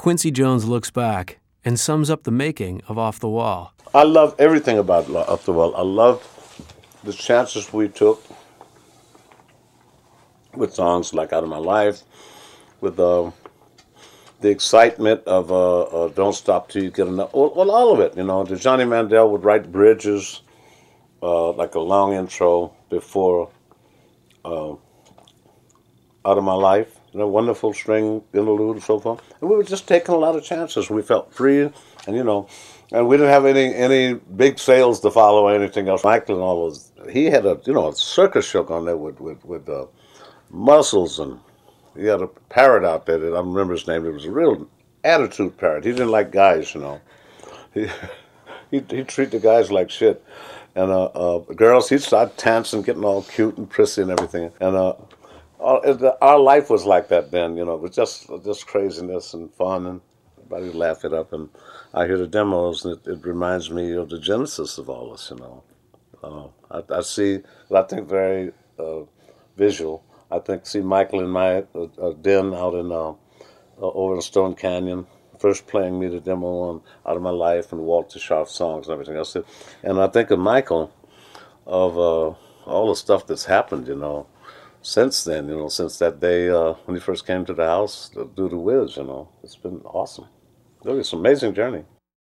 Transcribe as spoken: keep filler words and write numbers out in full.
Quincy Jones looks back and sums up the making of Off the Wall. I love everything about Off the Wall. I love the chances we took with songs like Out of My Life, with uh, the excitement of uh, uh, Don't Stop Till You Get Enough. Well, well, all of it, you know. The Johnny Mandel would write bridges, uh, like a long intro before uh, Out of My Life. You know, wonderful string interlude and so forth. And we were just taking a lot of chances. We felt free, and you know, and we didn't have any any big sales to follow or anything else. Michael and all those, he had a you know a circus show on there with with with uh, muscles, and he had a parrot out there that I remember his name. It was a real attitude parrot. He didn't like guys, you know. He he he treat the guys like shit, and uh, uh girls he'd start dancing, getting all cute and prissy and everything, and uh. Our, our life was like that then, you know. It was just just craziness and fun, and everybody would laugh it up. And I hear the demos, and it, it reminds me of the genesis of all this, you know. Uh, I, I see, I think very uh, visual. I think see Michael in my uh, uh, den out in uh, uh, over in Stone Canyon, first playing me the demo on Out of My Life and Walter Sharp songs and everything else. And I think of Michael, of uh, all the stuff that's happened, you know. Since then, you know, since that day uh, when he first came to the house to do the Wiz, you know, it's been awesome. Really, it's an amazing journey.